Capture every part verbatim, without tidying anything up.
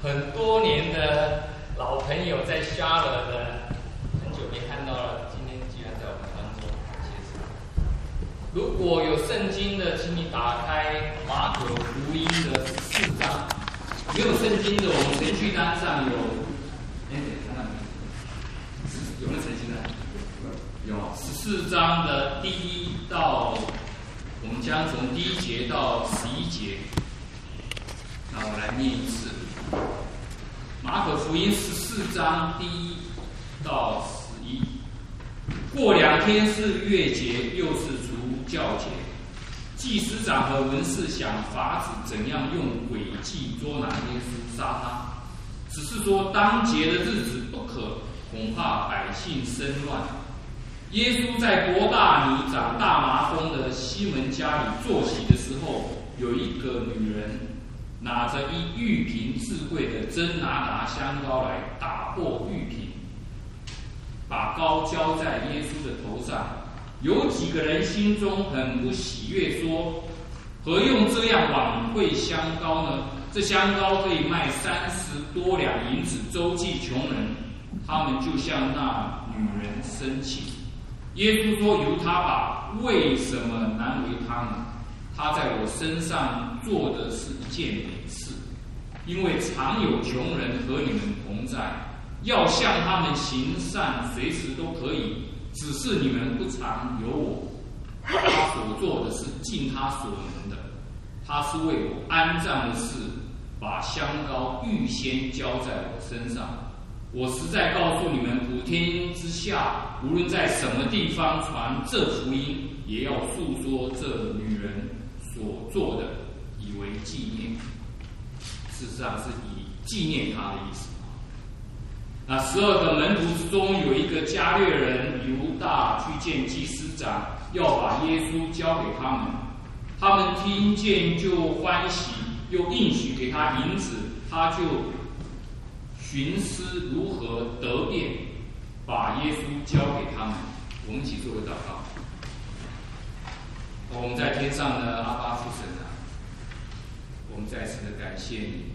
很多年的老朋友，在沙勒的，很久没看到了，今天居然在我们当中，感谢神。如果有圣经的，请你打开马可福音的十四章。没有圣经的，我们程序单上有，哎，看到没？有没有程序单？有。十四章的第一到，我们将从第一节到十一节。那我来念一次。马可福音十四章第一到十一。过两天是月节，又是除酵节。祭司长和文士想法子怎样用诡计捉拿耶稣杀他，只是说当节的日子不可，恐怕百姓生乱。耶稣在伯大尼长大麻风的西门家里坐席的时候，有一个女人拿着一玉瓶至贵的真拿达香膏来，打破玉瓶，把膏浇在耶稣的头上。有几个人心中很不喜悦，说：何用这样枉费香膏呢？这香膏可以卖三十多两银子，周济穷人。他们就向那女人生气。耶稣说：由他吧，为什么难为他呢？他在我身上做的是一件美事，因为常有穷人和你们同在，要向他们行善，随时都可以，只是你们不常有我。他所做的是尽他所能的，他是为我安葬的事，把香膏预先浇在我身上。我实在告诉你们，普天之下，无论在什么地方传这福音，也要述说这女人所做的，以为纪念。事实上是以纪念他的意思。那十二个门徒之中，有一个加略人犹大去见祭司长，要把耶稣交给他们。他们听见就欢喜，又应许给他银子，他就寻思如何得便，把耶稣交给他们。我们一起做个祷告。我们在天上的阿爸父神啊，我们再次的感谢你，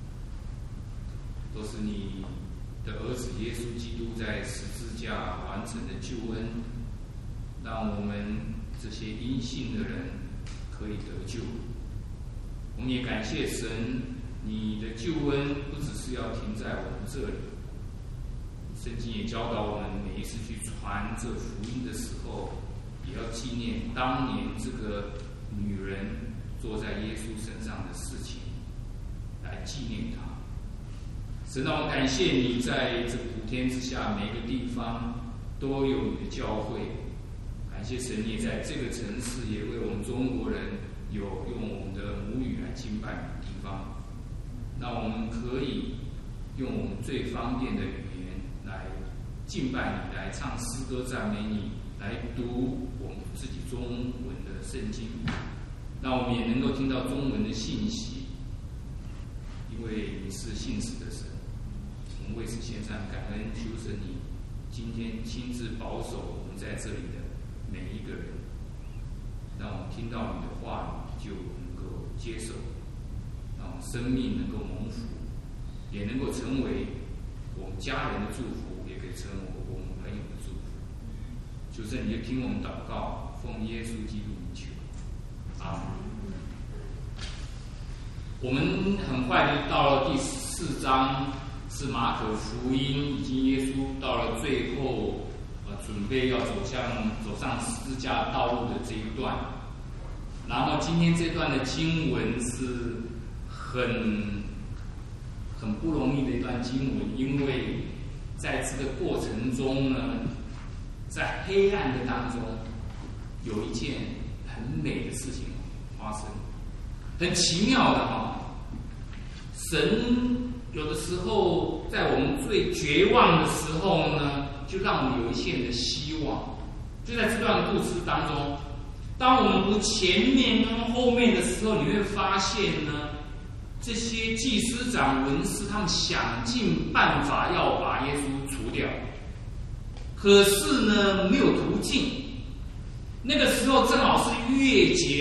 都是你的儿子耶稣基督在十字架完成的救恩，让我们这些因信的人可以得救。我们也感谢神，你的救恩不只是要停在我们这里，圣经也教导我们，每一次去传这福音的时候，也要纪念当年这个女人坐在耶稣身上的事情，来纪念她。神啊，我感谢你在这普天之下每个地方都有你的教会。感谢神，你也在这个城市也为我们中国人有用我们的母语来敬拜你的地方。那我们可以用我们最方便的语言来敬拜你，来唱诗歌赞美你，来读我们自己中文的圣经。那我们也能够听到中文的信息，因为你是信实的神。我们为此献上感恩，求神你今天亲自保守我们在这里的每一个人，让我们听到你的话语就能够接受，让我们生命能够蒙福，也能够成为我们家人的祝福，也可以成为我们朋友的祝福。求神你就听我们祷告，奉耶稣基督名求，阿门。我们很快就到了第四章，是马可福音，已经耶稣到了最后，呃，准备要走向走上十字架道路的这一段。然后今天这段的经文是很很不容易的一段经文，因为在这个过程中呢，在黑暗的当中，有一件很美的事情发生，很奇妙的哈。神有的时候在我们最绝望的时候呢，就让我们有一线的希望。就在这段故事当中，当我们读前面跟后面的时候，你会发现呢，这些祭司长文士他们想尽办法要把耶稣除掉，可是呢没有途径。那个时候正好是月节，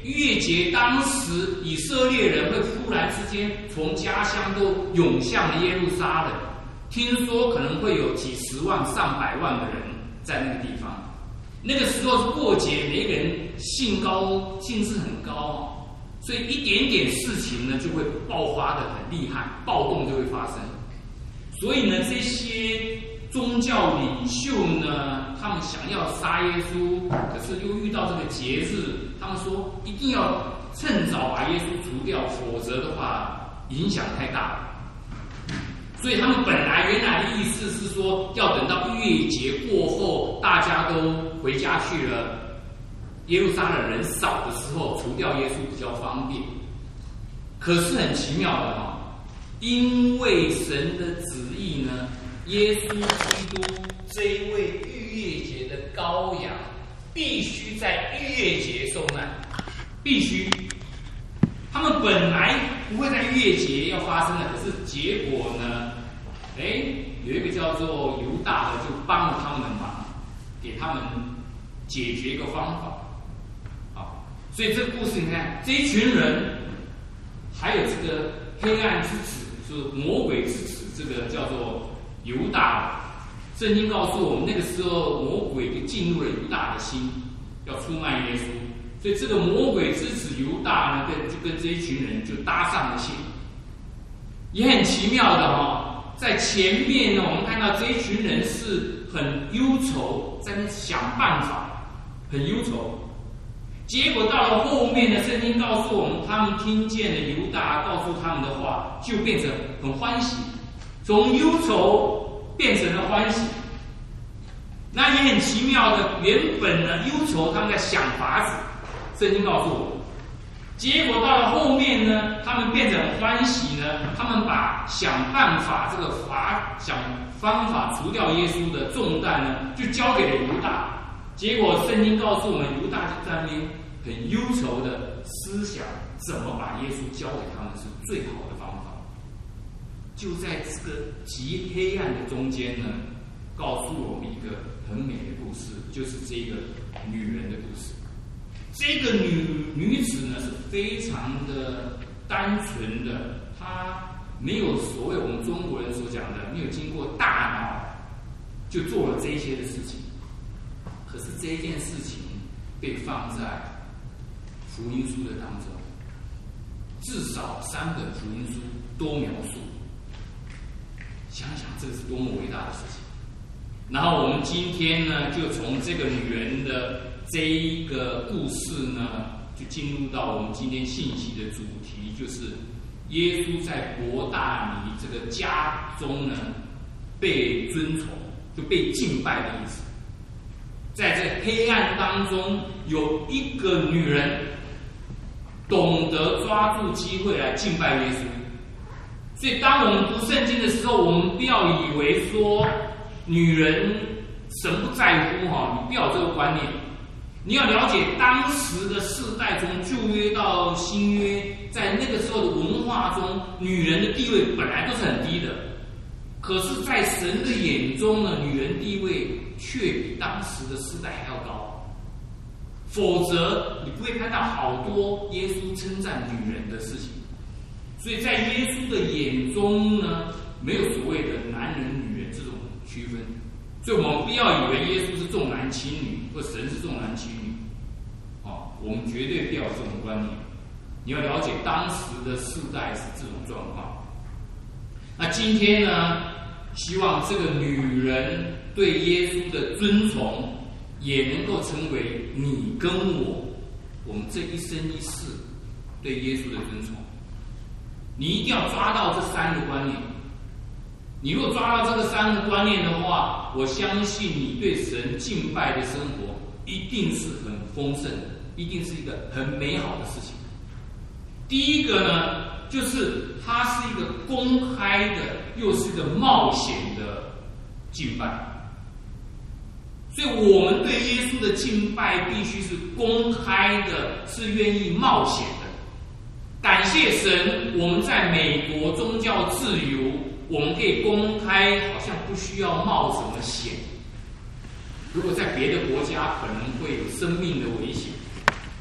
逾越节当时以色列人会忽然之间从家乡都涌向了耶路撒冷，听说可能会有几十万、上百万的人在那个地方。那个时候是过节，每个人兴高兴致很高哦，所以一点点事情呢就会爆发的很厉害，暴动就会发生。所以呢，这些宗教领袖呢，他们想要杀耶稣，可是又遇到这个节日，他们说一定要趁早把耶稣除掉，否则的话影响太大了。所以他们本来原来的意思是说，要等到逾越节过后，大家都回家去了，耶路撒冷人少的时候，除掉耶稣比较方便。可是很奇妙的哈、哦，因为神的旨意呢，耶稣基督这一位逾越节的羔羊，必须在逾越节受难，必须。他们本来不会在逾越节要发生的，可是结果呢，哎，有一个叫做犹大的就帮了他们的忙，给他们解决一个方法。好，所以这个故事你看，这一群人，还有这个黑暗之子，就是魔鬼之子，这个叫做犹大。圣经告诉我们，那个时候魔鬼就进入了犹大的心，要出卖耶稣。所以这个魔鬼之子犹大呢，跟就跟这一群人就搭上了线，也很奇妙的哦。在前面呢，我们看到这一群人是很忧愁，在那想办法，很忧愁。结果到了后面呢，圣经告诉我们，他们听见了犹大告诉他们的话，就变成很欢喜，从忧愁变成了欢喜。那也很奇妙的，原本呢忧愁他们在想法子。圣经告诉我，结果到了后面呢，他们变成欢喜呢，他们把想办法这个法想方法除掉耶稣的重担呢，就交给了犹大。结果圣经告诉我们，犹大就在那边很忧愁的思想，怎么把耶稣交给他们是最好的方法。就在这个极黑暗的中间呢，告诉我们一个很美的故事，就是这个女人的故事。这个女女子呢是非常的单纯的，她没有所谓我们中国人所讲的，没有经过大脑就做了这一些的事情。可是这一件事情被放在福音书的当中，至少三本福音书都描述。想想这是多么伟大的事情。然后我们今天呢，就从这个女人的这一个故事呢，就进入到我们今天信息的主题，就是耶稣在伯大尼这个家中呢被尊崇，就被敬拜的意思。在这黑暗当中，有一个女人懂得抓住机会来敬拜耶稣。所以当我们读圣经的时候，我们不要以为说女人神不在乎哈，你不要有这个观念。你要了解当时的世代，从旧约到新约，在那个时候的文化中，女人的地位本来都是很低的。可是，在神的眼中呢，女人地位却比当时的世代还要高。否则，你不会看到好多耶稣称赞女人的事情。所以在耶稣的眼中呢，没有所谓的男人、女人这种区分。所以我们不要以为耶稣是重男轻女，或神是重男轻女，哦，我们绝对不要有这种观念。你要了解当时的世代是这种状况。那今天呢，希望这个女人对耶稣的尊崇，也能够成为你跟我，我们这一生一世对耶稣的尊崇。你一定要抓到这三个观念。你如果抓到这个三个观念的话，我相信你对神敬拜的生活一定是很丰盛的，一定是一个很美好的事情。第一个呢，就是它是一个公开的，又是一个冒险的敬拜。所以我们对耶稣的敬拜必须是公开的，是愿意冒险的。感谢神，我们在美国宗教自由，我们可以公开，好像不需要冒什么险。如果在别的国家，可能会有生命的危险。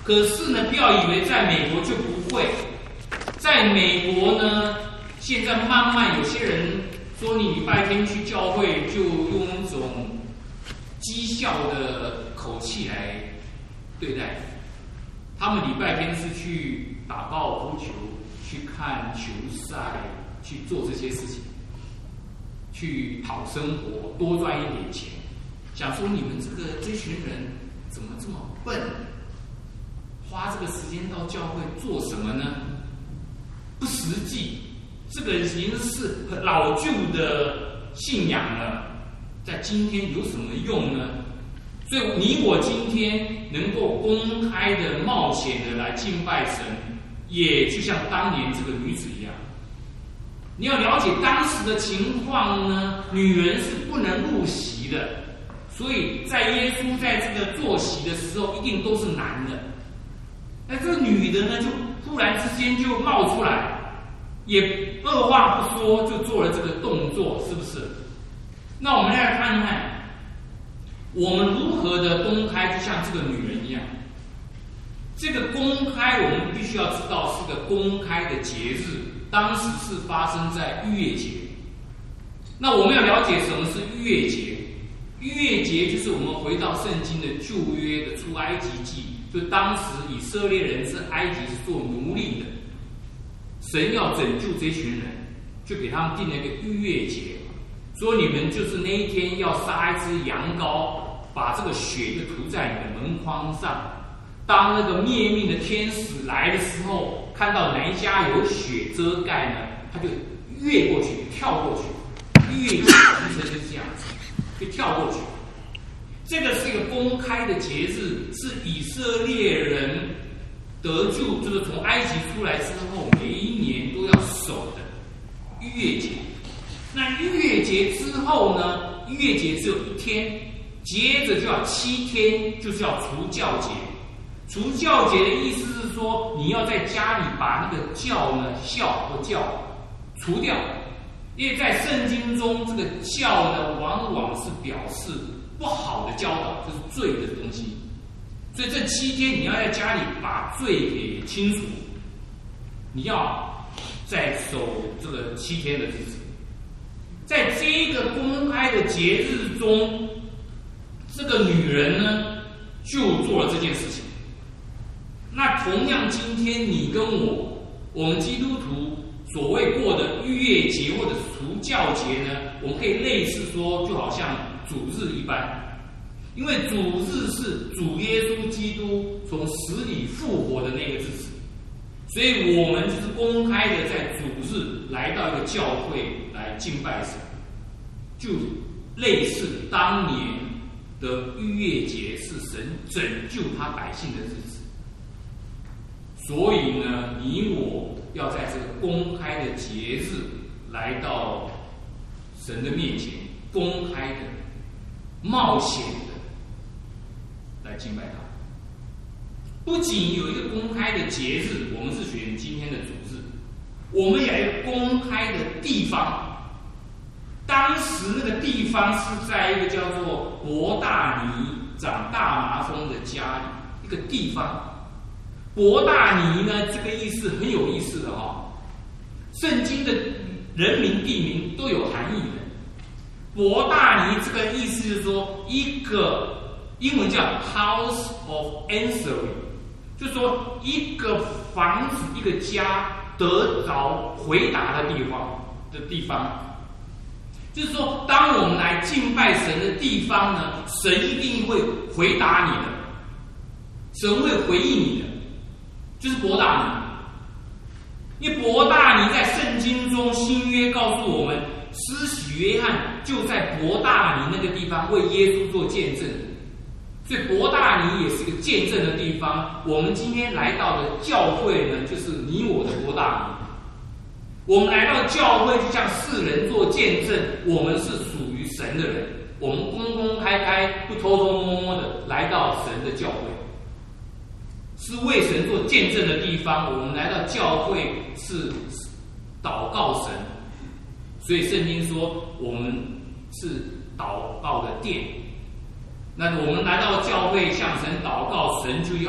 可是呢，不要以为在美国就不会。在美国呢，现在慢慢有些人说你礼拜天去教会，就用一种讥笑的口气来对待。他们礼拜天是去打高尔夫球，去看球赛，去做这些事情，去讨生活，多赚一点钱。想说你们这个这群人怎么这么笨？花这个时间到教会做什么呢？不实际，这个已经是老旧的信仰了，在今天有什么用呢？所以你我今天能够公开的、冒险的来敬拜神，也就像当年这个女子一样。你要了解当时的情况呢，女人是不能入席的，所以在耶稣在这个坐席的时候，一定都是男的。那这个女的呢，就忽然之间就冒出来，也二话不说就做了这个动作，是不是？那我们来看看。我们如何的公开，就像这个女人一样。这个公开，我们必须要知道是个公开的节日，当时是发生在逾越节。那我们要了解什么是逾越节。逾越节就是我们回到圣经的旧约的出埃及记，就当时以色列人是埃及是做奴隶的，神要拯救这群人，就给他们定了一个逾越节，说你们就是那一天要杀一只羊羔，把这个血就涂在你的门框上。当那个灭命的天使来的时候，看到哪一家有血遮盖呢，他就越过去，跳过去。逾越节其实就是这样子，就跳过去。这个是一个公开的节日，是以色列人得救，就是从埃及出来之后，每一年都要守的逾越节。那逾越节之后呢？逾越节只有一天，接着就要七天，就是要除酵节。除酵节的意思是说，你要在家里把那个酵呢、酵或酵除掉，因为在圣经中，这个酵呢，往往是表示不好的教导，就是罪的东西。所以这七天你要在家里把罪给清除，你要再守这个七天的日子。在这个公开的节日中，这个女人呢就做了这件事情。那同样，今天你跟我，我们基督徒所谓过的逾越节或者除酵节呢，我们可以类似说，就好像主日一般，因为主日是主耶稣基督从死里复活的那个日子，所以我们就是公开的在主日来到一个教会来敬拜神，就类似当年的逾越节是神拯救他百姓的日子。所以呢，你我要在这个公开的节日来到神的面前，公开的、冒险的来敬拜他。不仅有一个公开的节日，我们是选今天的主日，我们也有公开的地方。当时那个地方是在一个叫做伯大尼长大麻风的家里，一个地方。伯大尼呢，这个意思很有意思的哦。圣经的人名地名都有含义的。伯大尼这个意思是说，一个英文叫 House of Answering， 就是说一个房子、一个家得着回答的地方的地方。就是说，当我们来敬拜神的地方呢，神一定会回答你的，神会回应你的。就是伯大尼，因为伯大尼在圣经中新约告诉我们，施洗约翰就在伯大尼那个地方为耶稣做见证，所以伯大尼也是一个见证的地方。我们今天来到的教会呢，就是你我的伯大尼。我们来到教会，就像世人做见证，我们是属于神的人，我们公公开开，不偷偷摸摸的来到神的教会。是为神做见证的地方，我们来到教会是祷告神，所以圣经说我们是祷告的殿。那我们来到教会向神祷告，神就要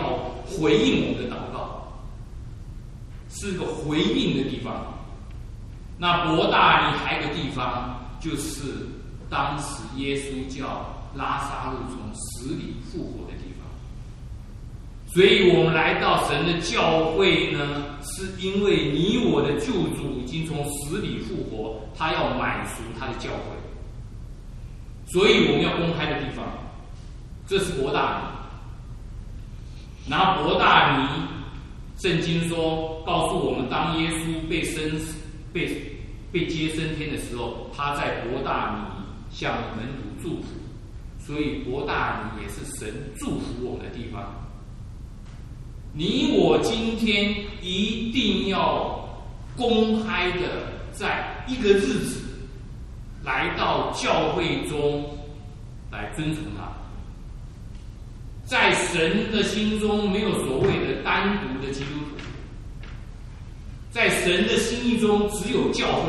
回应我们的祷告，是个回应的地方。那伯大尼还有个地方，就是当时耶稣叫拉撒路从死里复活的地方。所以我们来到神的教会呢，是因为你我的救主已经从死里复活，他要买赎他的教会，所以我们要公开的地方，这是伯大尼。然后伯大尼，圣经说告诉我们，当耶稣被升被被接升天的时候，他在伯大尼向门徒祝福，所以伯大尼也是神祝福我们的地方。你我今天一定要公开的在一个日子来到教会中来遵从他。在神的心中没有所谓的单独的基督徒，在神的心意中只有教会。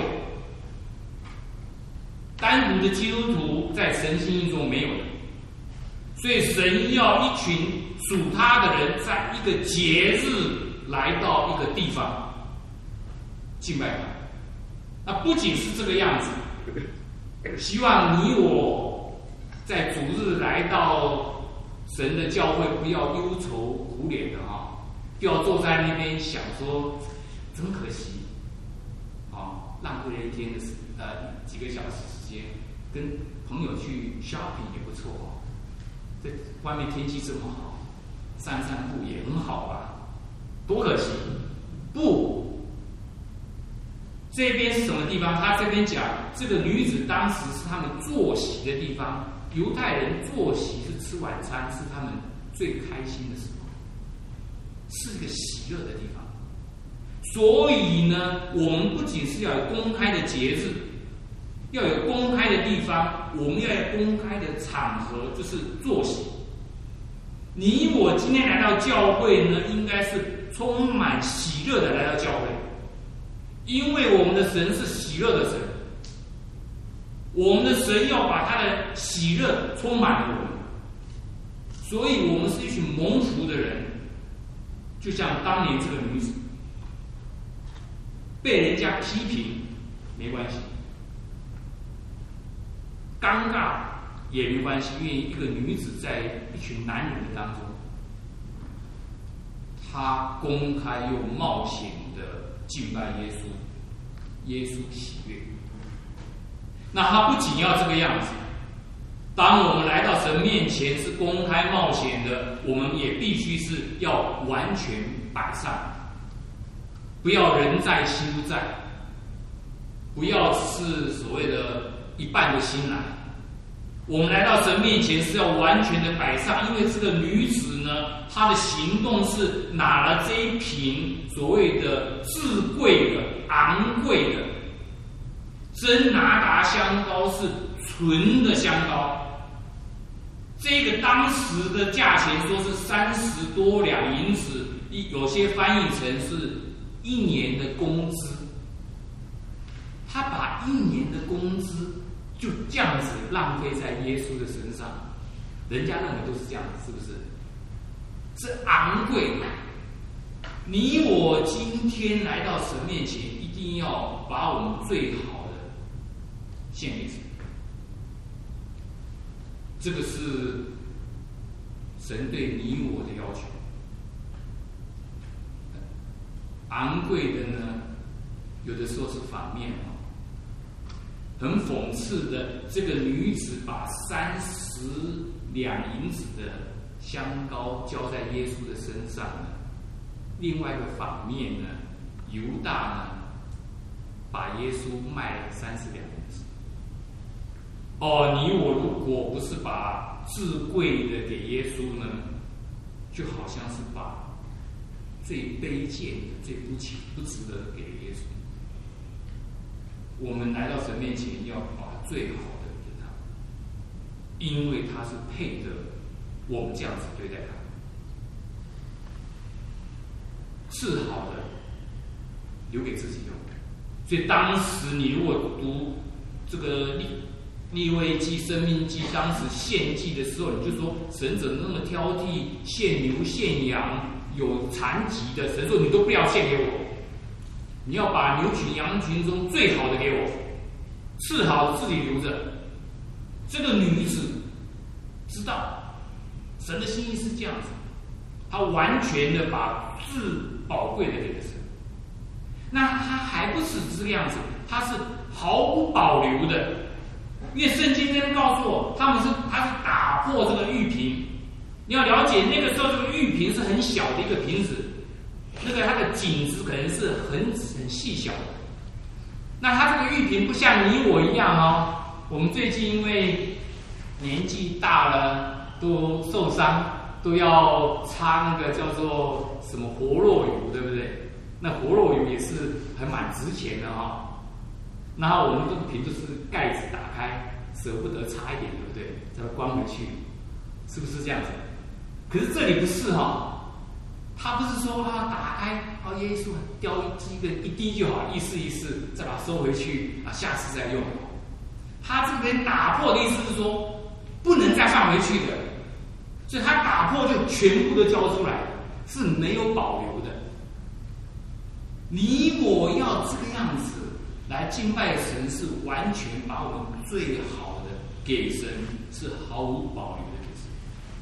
单独的基督徒在神心意中没有的，所以神要一群属他的人在一个节日来到一个地方敬拜他。那不仅是这个样子，希望你我在主日来到神的教会，不要忧愁苦脸的啊，不要坐在那边想说真可惜啊，浪费了一天的时呃几个小时时间，跟朋友去 shopping 也不错哦。这外面天气这么好，散散步也很好吧？多可惜！不，这边是什么地方？他这边讲，这个女子当时是他们坐席的地方。犹太人坐席是吃晚餐，是他们最开心的时候，是一个喜乐的地方。所以呢，我们不仅是要有公开的节日，要有公开的地方，我们要有公开的场合，就是坐席。你我今天来到教会呢，应该是充满喜乐的来到教会，因为我们的神是喜乐的神。我们的神要把他的喜乐充满了我们，所以我们是一群蒙福的人。就像当年这个女子被人家批评没关系，尴尬也没关系，因为一个女子在一群男人的当中，她公开又冒险的敬拜耶稣，耶稣喜悦。那他不仅要这个样子，当我们来到神面前是公开冒险的，我们也必须是要完全摆上，不要人在心不在，不要是所谓的一半的心来。我们来到神面前是要完全的摆上，因为这个女子呢，她的行动是拿了这一瓶所谓的至贵的、昂贵的真拿达香膏，是纯的香膏。这个当时的价钱说是三十多两银子，有些翻译成是一年的工资。他把一年的工资就这样子浪费在耶稣的身上，人家认为都是这样子，是不是？是昂贵的。你我今天来到神面前，一定要把我们最好献给神，这个是神对你我的要求。昂贵的呢，有的时候是反面哦。很讽刺的，这个女子把三十两银子的香膏浇在耶稣的身上呢。另外一个反面呢，犹大呢，把耶稣卖了三十两银子。哦，你我如果不是把至贵的给耶稣呢，就好像是把最卑贱的、最不起不值得给了耶稣。我们来到神面前，要把最好的给他，因为他是配得我们这样子对待他。是好的，留给自己用。所以当时你如果读这个利利未记、申命记，当时献祭的时候，你就说神怎么那么挑剔，献牛献羊有残疾的，神说你都不要献给我，你要把牛群羊群中最好的给我，次好的自己留着。这个女子知道神的心意是这样子，她完全的把最宝贵的给了神。那她还不是这个样子，她是毫无保留的，因为圣经真告诉我，他们是他是打破这个玉瓶。你要了解，那个时候这个玉瓶是很小的一个瓶子，那个它的颈子可能是很很细小的。那它这个玉瓶不像你我一样哦，我们最近因为年纪大了都受伤，都要擦那个叫做什么活络油，对不对？那活络油也是很蛮值钱的哈、哦。然后我们这个瓶就是盖子打开，舍不得擦一点，对不对？再关回去，是不是这样子？可是这里不是哈、哦，他不是说啊打开啊耶稣掉一个一滴就好，意思意思，再把它收回去啊，下次再用。他这边打破的意思是说不能再放回去的，所以他打破就全部都交出来，是没有保留的。你我要这个样子来敬拜神，是完全把我们最好的给神，是毫无保留的给神。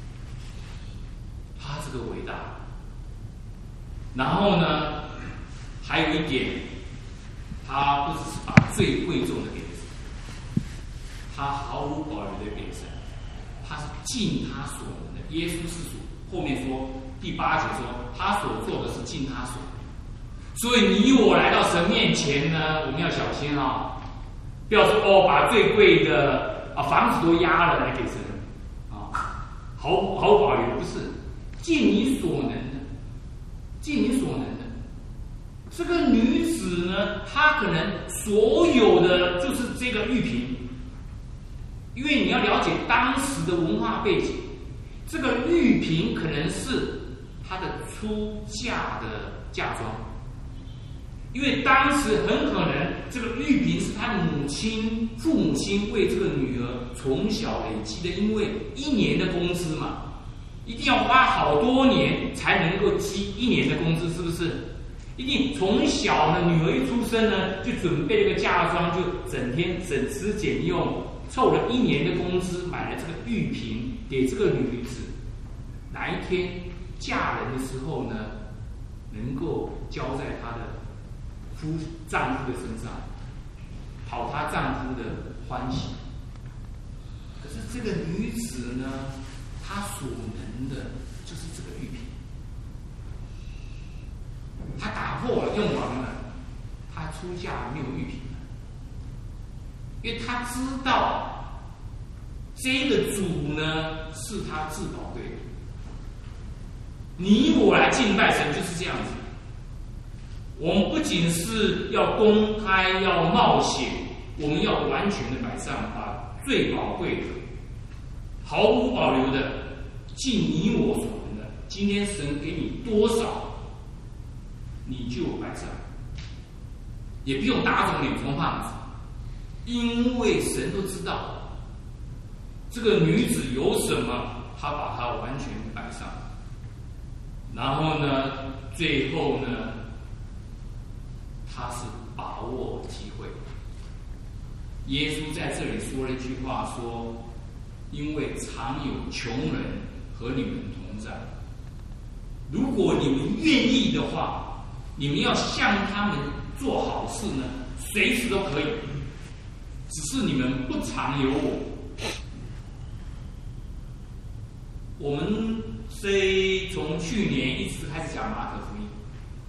他这个伟大。然后呢，还有一点，他不只是把最贵重的给神，他毫无保留的给神，他是尽他所能的。耶稣是所后面说第八节说，他所做的是尽他所能。所以你我来到神面前呢，我们要小心啊、哦，不要说哦，把最贵的啊房子都押了来给神啊，毫毫无保留，不是尽你所能的，尽你所能的。这个女子呢，她可能所有的就是这个玉瓶，因为你要了解当时的文化背景，这个玉瓶可能是她的出嫁的嫁妆。因为当时很可能这个玉瓶是他母亲、父母亲为这个女儿从小累积的，因为一年的工资嘛，一定要花好多年才能够积一年的工资，是不是？一定从小呢，女儿一出生呢，就准备这个嫁妆，就整天省吃俭用，凑了一年的工资买了这个玉瓶给这个女子，哪一天嫁人的时候呢，能够交在她的夫丈夫的身上，讨她丈夫的欢喜。可是这个女子呢，她所能的就是这个玉瓶，她打破了，用完了，她出嫁没有玉瓶了，因为她知道这个主呢是她至宝贵的。你我来敬拜神就是这样子。我们不仅是要公开，要冒险，我们要完全的摆上，把最宝贵的、毫无保留的尽你我所能的。今天神给你多少，你就摆上，也不用打肿脸充胖子，因为神都知道这个女子有什么，她把它完全摆上。然后呢，最后呢，他是把握机会。耶稣在这里说了一句话，说：“因为常有穷人和你们同在，如果你们愿意的话，你们要向他们做好事呢，随时都可以。只是你们不常有我。”我们虽从去年一直开始讲马可福音。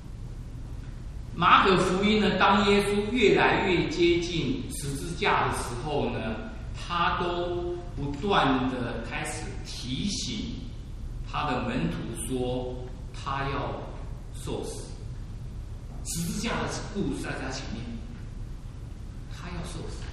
马可福音呢，当耶稣越来越接近十字架的时候呢，他都不断的开始提醒他的门徒说，他要受死。十字架的故事在他前面，他要受死。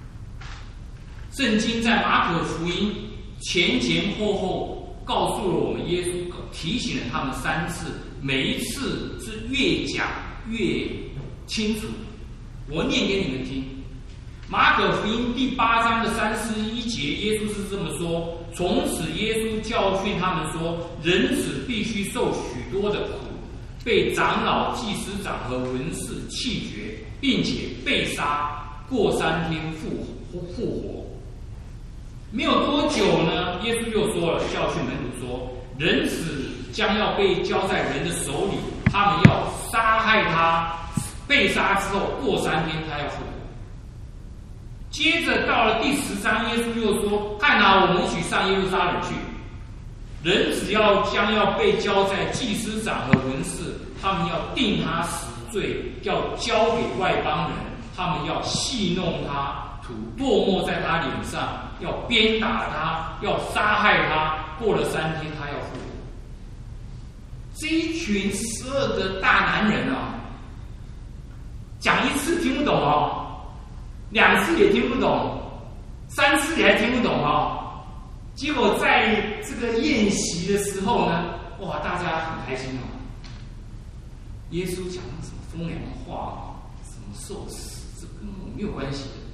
圣经在马可福音前前后后告诉了我们，耶稣提醒了他们三次，每一次是越讲越清楚。我念给你们听。 马可福音第八章的三十一节，耶稣是这么说：从此耶稣教训他们说，人子必须受许多的苦，被长老、祭司长和文士弃绝，并且被杀，过三天复复活。没有多久呢，耶稣又说了，教训门徒说，人子将要被交在人的手里，他们要杀害他，被杀之后过三天他要复活。接着到了第十章，耶稣又说，看啊，我们一起上耶路撒冷去，人只要将要被交在祭司长和文士，他们要定他死罪，要交给外邦人，他们要戏弄他，吐唾沫在他脸上，要鞭打他，要杀害他，过了三天他要复活。这一群十二个大男人啊，讲一次听不懂哦，两次也听不懂，三次也还听不懂哦。结果在这个宴席的时候呢，哇，大家很开心哦。耶稣讲什么风凉话，什么受死，这跟我没有关系的。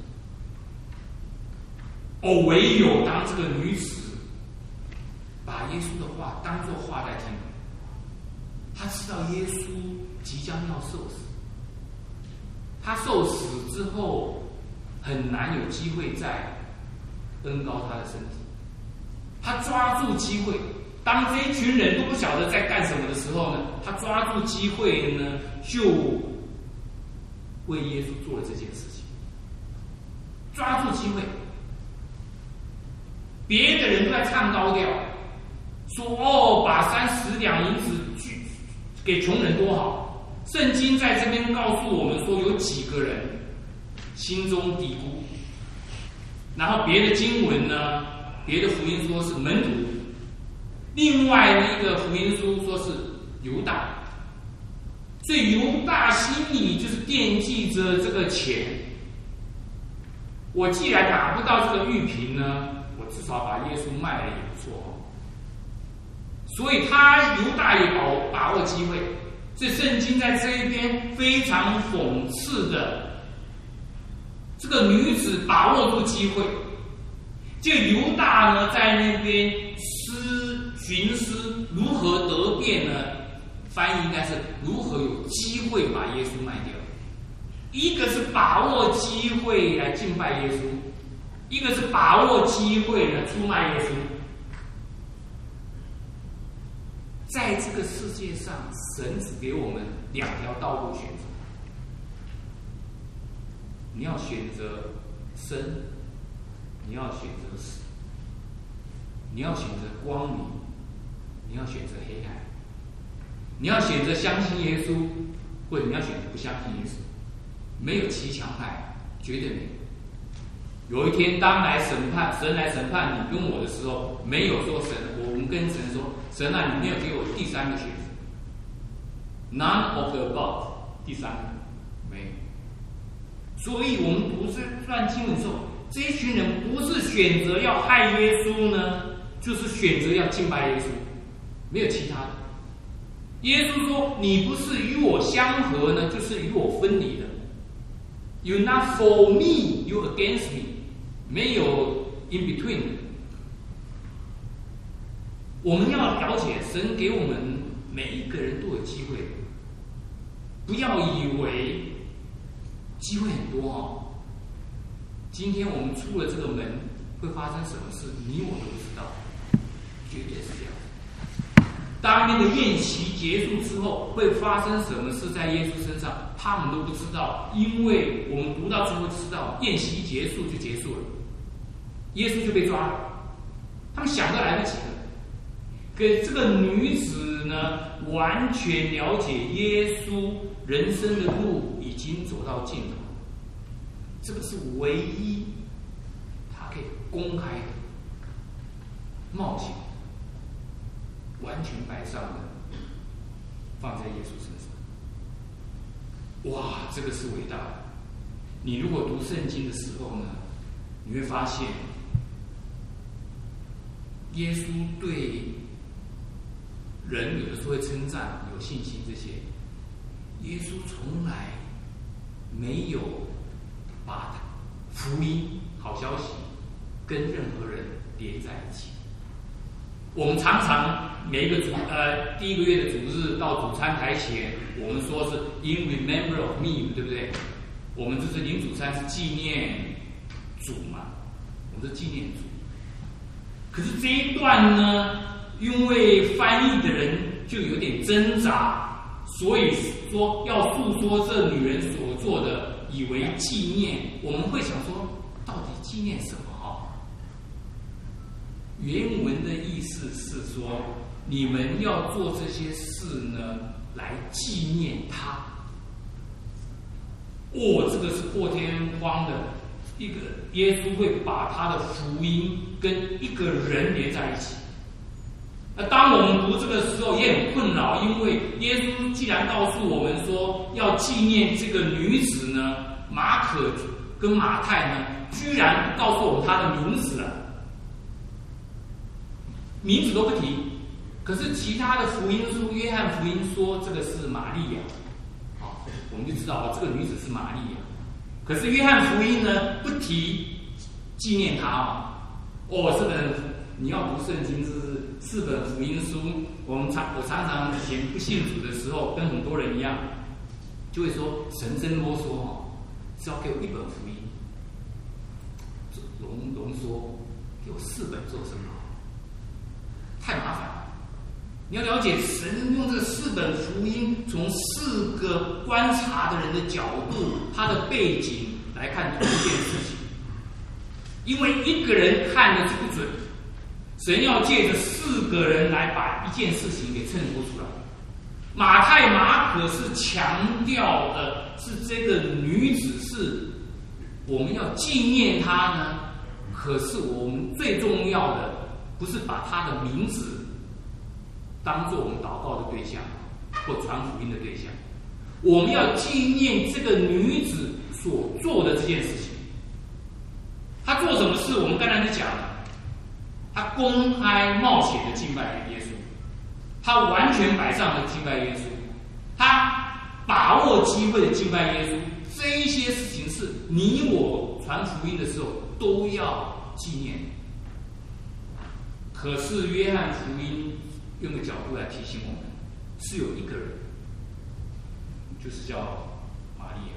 哦，唯有当这个女子把耶稣的话当作话在听，她知道耶稣即将要受死，他受死之后很难有机会再恩膏他的身体，他抓住机会，当这一群人都不晓得在干什么的时候呢，他抓住机会呢，就为耶稣做了这件事情。抓住机会，别的人都在唱高调，说哦，把三十两银子去给穷人多好。圣经在这边告诉我们说，有几个人心中嘀咕，然后别的经文呢，别的福音说是门徒，另外一个福音书说是犹大，所以犹大心里就是惦记着这个钱。我既然拿不到这个玉瓶呢，我至少把耶稣卖了也不错。所以他犹大也把握把握机会。所以圣经在这一边非常讽刺的，这个女子把握住机会，这个犹大呢在那边思寻思如何得辩呢？翻译应该是如何有机会把耶稣卖掉。一个是把握机会来敬拜耶稣，一个是把握机会呢出卖耶稣。在这个世界上，神只给我们两条道路选择，你要选择生，你要选择死，你要选择光明，你要选择黑暗，你要选择相信耶稣，或者你要选择不相信耶稣。没有骑墙派，绝对没有。有一天当来审判神来审判你跟我的时候，没有说神，我们跟神说，神啊，你没有给我第三个选择 ，none of the above， 第三个没有。所以我们读这段经文的时候，这一群人不是选择要害耶稣呢，就是选择要敬拜耶稣，没有其他的。耶稣说：“你不是与我相合呢，就是与我分离的。You not for me, you against me， 没有 in between。我们要了解，神给我们每一个人都有机会，不要以为机会很多哦。今天我们出了这个门，会发生什么事，你我都不知道，绝对是这样。当那个宴席结束之后，会发生什么事在耶稣身上，他们都不知道，因为我们读到最后知道，宴席结束就结束了，耶稣就被抓了，他们想都来不及了。可这个女子呢，完全了解耶稣人生的路已经走到尽头，这个是唯一他可以公开的冒险，完全摆上的放在耶稣身上。哇，这个是伟大的！你如果读圣经的时候呢，你会发现耶稣对人有的时候会称赞、有信心这些，耶稣从来没有把福音好消息跟任何人连在一起。我们常常每一个主呃第一个月的主日到主餐台前，我们说是 In remember of me， 对不对？我们就是领主餐是纪念主嘛，我们是纪念主。可是这一段呢，因为翻译的人就有点挣扎，所以说要诉说这女人所做的，以为纪念。我们会想说，到底纪念什么？原文的意思是说，你们要做这些事呢，来纪念他。哦，这个是破天荒的一个，耶稣会把他的福音跟一个人连在一起。那当我们读这个时候也很困扰，因为耶稣既然告诉我们说要纪念这个女子呢，马可跟马太呢，居然告诉我们她的名字了。名字都不提，可是其他的福音书，约翰福音说这个是玛利亚，好，我们就知道这个女子是玛利亚。可是约翰福音呢，不提纪念她啊。哦，这本你要读圣经，这是四本福音书。我们常我常常以前不信主的时候，跟很多人一样，就会说神真啰嗦哦，是要给我一本福音，浓浓缩，给我四本做什么？太麻烦了。你要了解，神用这四本福音，从四个观察的人的角度，他的背景来看同一件事情。因为一个人看的是不准，神要借着四个人来把一件事情给衬托出来。马太、马可是强调的是这个女子是我们要纪念她呢，可是我们最重要的不是把她的名字当做我们祷告的对象或传福音的对象，我们要纪念这个女子所做的这件事情。她做什么事？我们刚才就讲了，她公开冒险的敬拜耶稣，她完全摆上了敬拜耶稣，她把握机会的敬拜耶稣。这一些事情是你我传福音的时候都要纪念。可是约翰福音用个角度来提醒我们，是有一个人，就是叫玛利亚。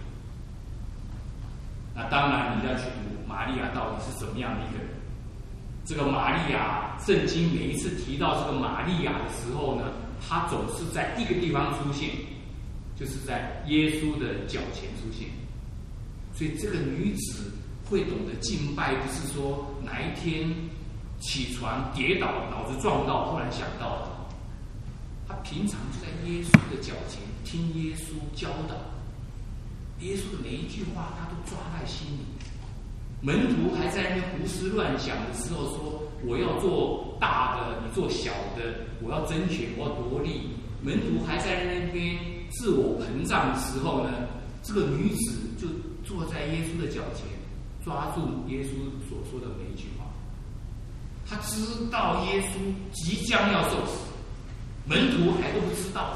那当然，你要去读玛利亚到底是怎么样的一个人。这个玛利亚，圣经每一次提到这个玛利亚的时候呢，她总是在一个地方出现，就是在耶稣的脚前出现。所以这个女子会懂得敬拜，不是说哪一天起床跌倒，脑子撞到，突然想到的。她平常就在耶稣的脚前听耶稣教导，耶稣的每一句话她都抓在心里。门徒还在那边胡思乱想的时候说：“我要做大的，你做小的，我要争权，我要夺利。”门徒还在那边自我膨胀的时候呢，这个女子就坐在耶稣的脚前，抓住耶稣所说的每一句话。她知道耶稣即将要受死，门徒还都不知道，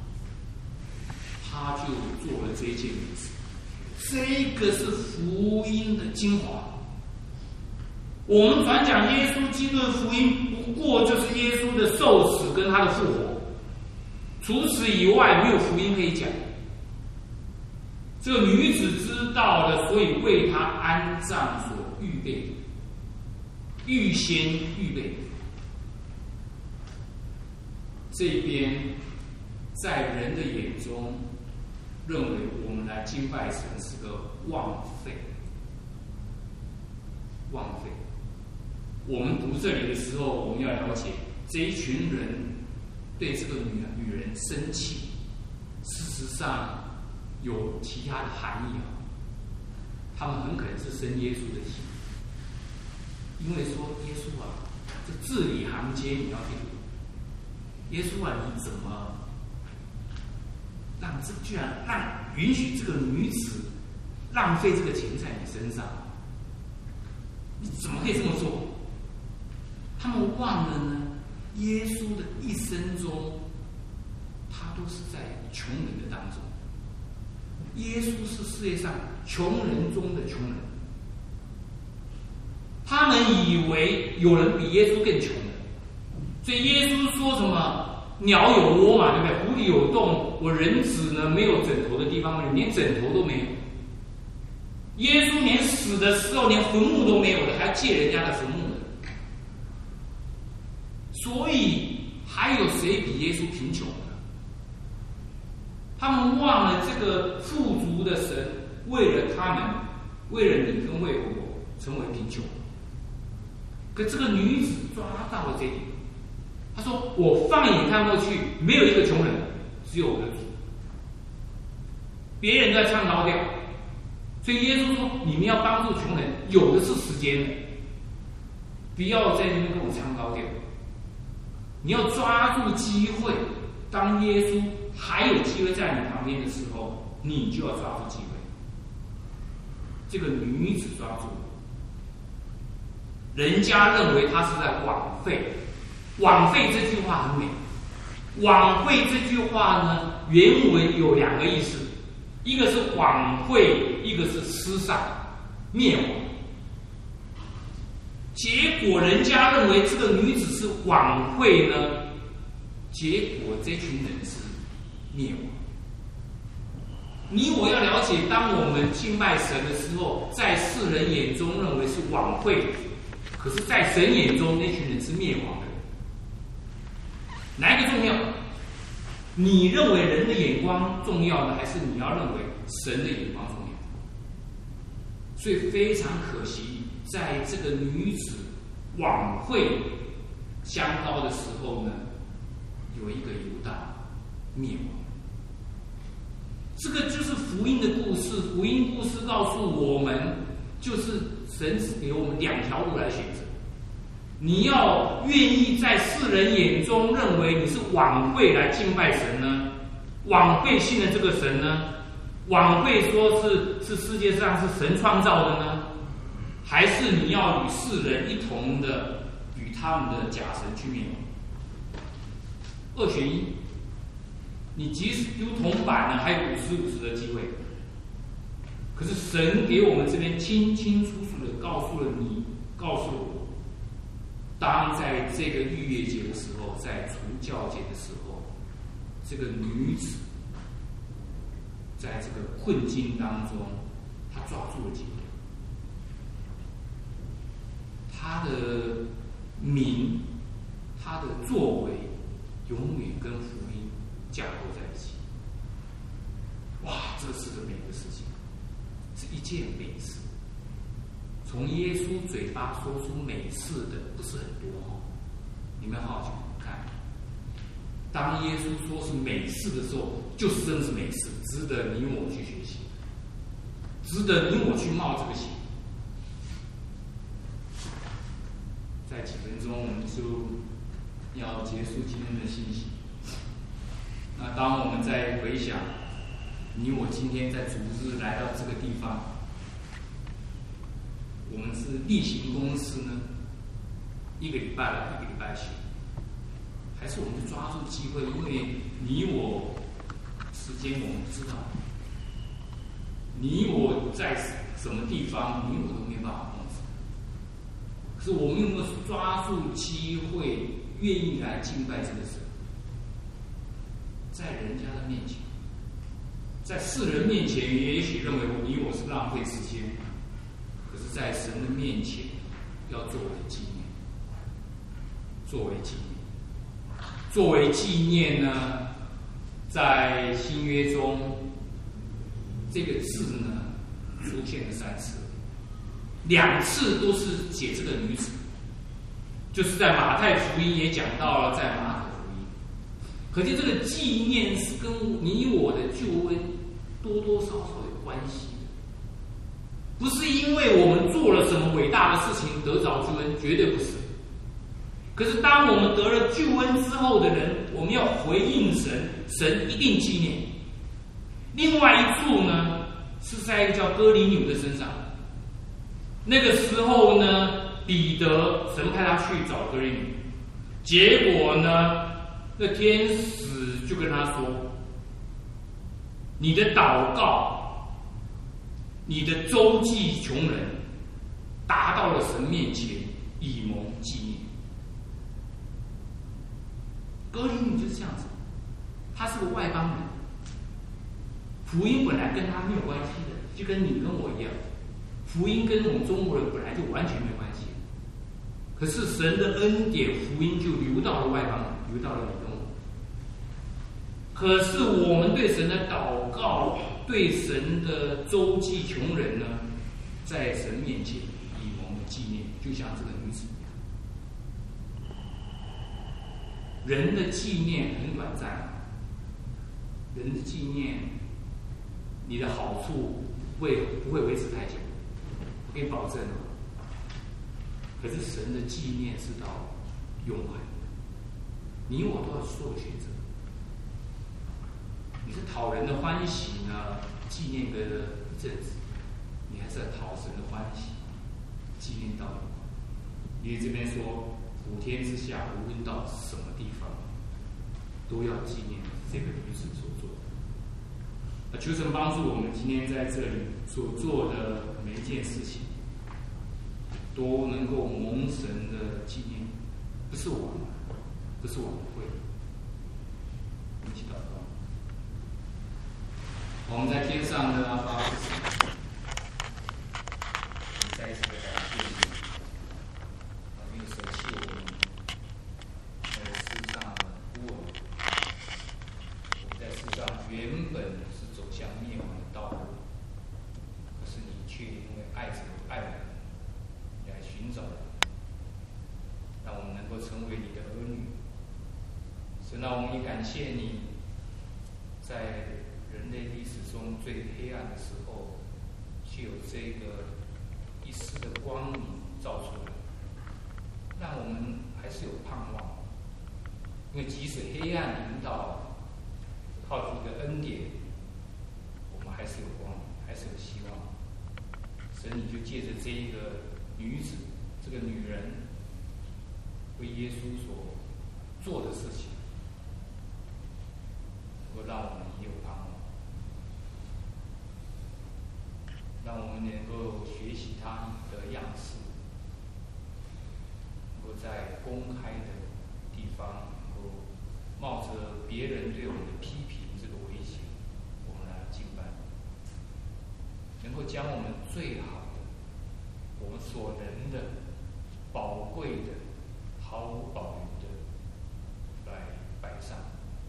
她就做了这一件事。这个是福音的精华。我们传讲耶稣基督的福音，不过就是耶稣的受死跟他的复活，除此以外没有福音可以讲。这个女子知道了，所以为他安葬所预备，预先预备。这边在人的眼中，认为我们来敬拜神是个枉费，枉费。我们读这里的时候，我们要了解这一群人对这个女女人生气，事实上有其他的含义啊。他们很可能是生耶稣的气，因为说耶稣啊，这字里行间你要听，耶稣啊，你怎么让这居然让允许这个女子浪费这个钱在你身上？你怎么可以这么做？他们忘了呢，耶稣的一生中，他都是在穷人的当中。耶稣是世界上穷人中的穷人， 们以为有人比耶稣更穷的，所以耶稣说什么鸟有窝嘛，对不对？湖里有洞，我人子呢没有枕头的地方，连枕头都没有。耶稣连死的时候连坟墓都没有的，还要借人家的坟墓的。所以还有谁比耶稣贫穷的？他们忘了这个富足的神为了他们，为了你跟为了我成为贫穷。可这个女子抓到了这一点，她说：“我放眼看过去，没有一个穷人，只有我的主。别人都在唱高调。”所以耶稣说：“你们要帮助穷人，有的是时间的，不要在那边跟我唱高调。你要抓住机会，当耶稣还有机会在你旁边的时候，你就要抓住机会。”这个女子抓住了，人家认为她是在枉费。枉费这句话很美。枉费这句话呢，原文有两个意思。一个是枉费，一个是失散灭亡。结果人家认为这个女子是枉费呢，结果这群人是灭亡。你我要了解，当我们敬拜神的时候，在世人眼中认为是枉费，可是在神眼中那群人是灭亡的。哪一个重要？你认为人的眼光重要呢，还是你要认为神的眼光重要？所以非常可惜，在这个女子枉费香膏的时候呢，有一个犹大灭亡。这个就是福音的故事。福音故事告诉我们，就是神只给我们两条路来选择。你要愿意在世人眼中认为你是枉费来敬拜神呢，枉费信了这个神呢，枉费说是是世界上是神创造的呢，还是你要与世人一同的与他们的假神去灭亡？二选一。你即使丢铜板呢，还有五十五十的机会。可是神给我们这边清清楚楚的告诉了你，告诉了我，当在这个逾越节的时候，在除酵节的时候，这个女子在这个困境当中，她抓住了机会。她的名，她的作为，永远跟福音架构在一起。哇，这是个美的事情，是一件美事。从耶稣嘴巴说出美事的不是很多哦，你们好好去看。当耶稣说是美事的时候，就是真的是美事，值得你我去学习，值得你我去冒这个险。在几分钟，我们就要结束今天的信息。那当我们在回想你我今天在主日来到这个地方，我们是例行公事呢，一个礼拜来，一个礼拜去，还是我们就抓住机会？因为你我时间我们不知道，你我在什么地方，你我都没办法控制。可是我们有没有抓住机会，愿意来敬拜这个神？在人家的面前，在世人面前，也许认为你我是浪费时间，可是在神的面前，要作为纪念，作为纪念，作为纪念呢，在新约中，这个字呢出现了三次，两次都是写这个女子，就是在马太福音也讲到了，在马可福音。可见这个纪念是跟你我的救恩多多少少有关系的，不是因为我们做了什么伟大的事情得着救恩，绝对不是。可是当我们得了救恩之后的人，我们要回应神，神一定纪念。另外一处呢，是在一个叫哥尼流的身上。那个时候呢，彼得神派他去找哥尼流，结果呢，那天使就跟他说：“你的祷告，你的周济穷人，达到了神面前， 以蒙纪念。哥林女就是这样子，她是个外邦人，福音本来跟她没有关系的，就跟你跟我一样，福音跟我们中国人本来就完全没有关系。可是神的恩典，福音就流到了外邦人，流到了你跟我。可是我们对神的祷告，对神的周济穷人呢，在神面前以蒙纪念，就像这个女子一样。人的纪念很短暂，人的纪念，你的好处不会不会维持太久，我给你保证。可是神的纪念是到永恒，你我都要做抉择。你是讨人的欢喜呢，纪念个一阵子，你还是要讨神的欢喜，纪念到永恒。因为这边说普天之下无论到什么地方，都要纪念这个女子所做的。求神帮助我们今天在这里所做的每一件事情，都能够蒙神的纪念，不是我们，不是我们会。一起祷告。我们在天上的阿爸父神，你再一次的感谢你，啊，因为舍弃我们，在世上孤儿，我们在世上原本是走向灭亡的道路，可是你却因为爱着爱我们，来寻找我们，让我们能够成为你的儿女。神啊，我们也感谢你，在人类历史中最黑暗的时候，却有这个一丝的光明照出来，让我们还是有盼望。因为即使黑暗临到，靠着你的恩典，我们还是有光明，还是有希望。神，你就借着这一个女子，这个女人为耶稣所做的事情，能够让我们也有盼望，让我们能够学习他的样式，能够在公开的地方，能够冒着别人对我们的批评这个威胁，我们来敬拜，能够将我们最好的，我们所能的、宝贵的、毫无保留的来摆上。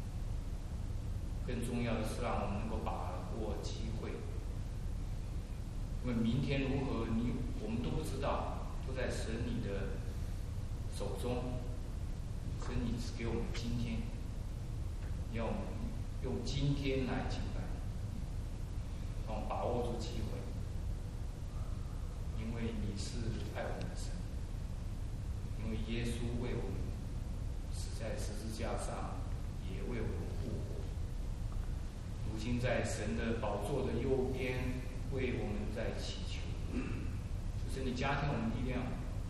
更重要的是，让我们能够把握机会，因为明天如何，你我们都不知道，都在神你的手中。神你只给我们今天，要我们用今天来敬拜，让我们把握住机会，因为你是爱我们的神，因为耶稣为我们死在十字架上，也为我们复活。如今在神的宝座的右边，为我们在祈求，就是你加添我们力量。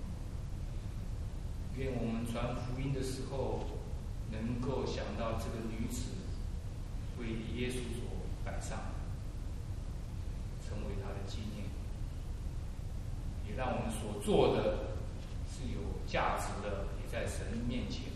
愿我们传福音的时候，能够想到这个女子为耶稣所摆上，成为她的纪念，也让我们所做的是有价值的，也在神面前